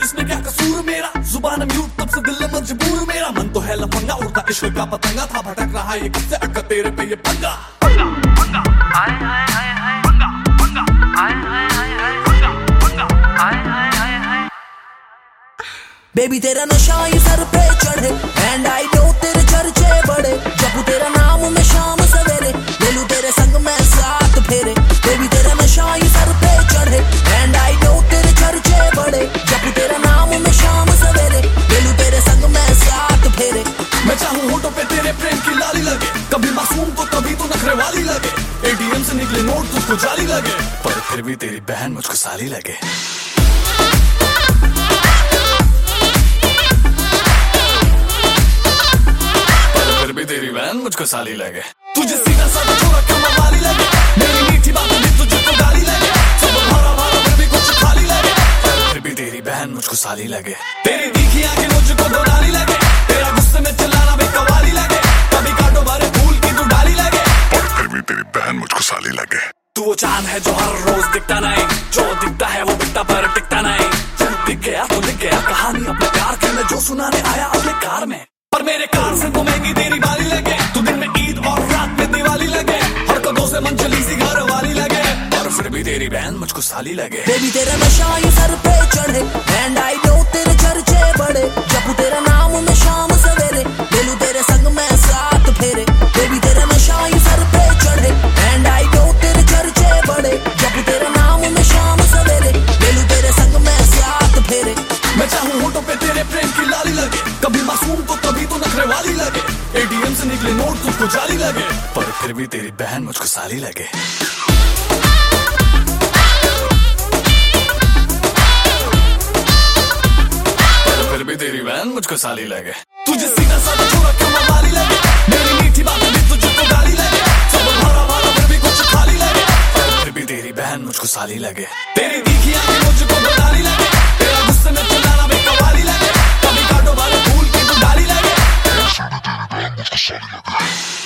इसमें क्या कसूर मेरा, जुबान म्यूट तब से दिल मजबूर मेरा। मन तो है लफंगा, उड़ता इश्क का पतंगा था, भटक रहा ये कब से अक्का तेरे पे ये पंगा। बेबी तेरा नशा ही सर पे चढ़े, एंड आई नो तेरे चर्चे बड़े। जपू तेरा नाम मैं शाम सवेरे, ले लूं तेरे संग मैं साथ फेरे। बेबी तेरा नशा ही सर पे चढ़े, एंड आई नो तेरे चर्चे बड़े। जपू तेरा नाम मैं शाम सवेरे, ले लूं तेरे संग मैं साथ फेरे। मैं चाहूं होठों पे तेरे प्रेम की लाली लगे, कभी मासूम तो कभी तो नखरे वाली लगे। एटीएम से निकले नोट तुझको जाली लगे, पर फिर भी तेरी बहन मुझको साली लगे। तेरी बहन मुझको साली लगे। तुझे सीधा साधा छोड़ा क्यों मवाली लगे, मेरी मीठी बातों भी तुझे तो गाली लगे। सब भरा भरा फिर भी कुछ खाली लगे, फिर भी तेरी बहन मुझको साली लगे। तेरी तीखी आंखें मुझको दो डाली लगे, तेरा गुस्से में चिल्लाना भी कवाली लगे। कभी काटो भरे फूल की तू डाली लगे, और फिर भी तेरी बहन मुझको साली लगे। तू वो चांद है जो हर रोज दिखता नहीं, जो दिखता है वो बिकता पर टिकता नहीं। तू दिख गया तो दिख गया, कहानी अपने प्यार की मैं जो सुनाने आया अपने कार में। पर मेरे कार से तो महंगी तेरी बाली लगे, तू दिन में ईद और रात में दिवाली लगे। हरकतों से मंचली सी घर वाली लगे, और फिर भी तेरी बहन मुझको साली लगे। बेबी तेरा नशा ये सर पे चढ़े, एंड आई नो तेरे चर्चे बड़े। जपू तेरा नाम मैं शाम सवेरे, ले लूं तेरे संग मैं साथ फेरे। बेबी तेरा नशा ये सर पे चढ़े, एंड आई नो तेरे चर्चे बड़े। जपू तेरा नाम मैं शाम सवेरे, ले लूं तेरे संग मैं साथ फेरे। मैं चाहूं होठों पे तेरे प्रेम की लाली लगे, कभी मासूम तो कभी तो नखरे वाली लगे। एटीएम से निकले नोट तुझको जाली लगे, पर फिर भी तेरी बहन मुझको साली लगे। पर फिर भी तेरी बहन मुझको साली लगे। तुझे सीधा साधा छोड़ा क्यों मवाली लगे, मेरी मीठी बातें भी तुझे तो गाली लगे। सब भरा भरा फिर भी कुछ खाली लगे, पर फिर भी तेरी बहन मुझको साली लगे। तेरी तीखी आंखें मुझको दो डाली लगे, तेरा गुस्से में चिल्लाना भी कवाली लगे। कभी काटो भरे फूल की तू डाली लगे, तेरी बहन मुझको साली लगे।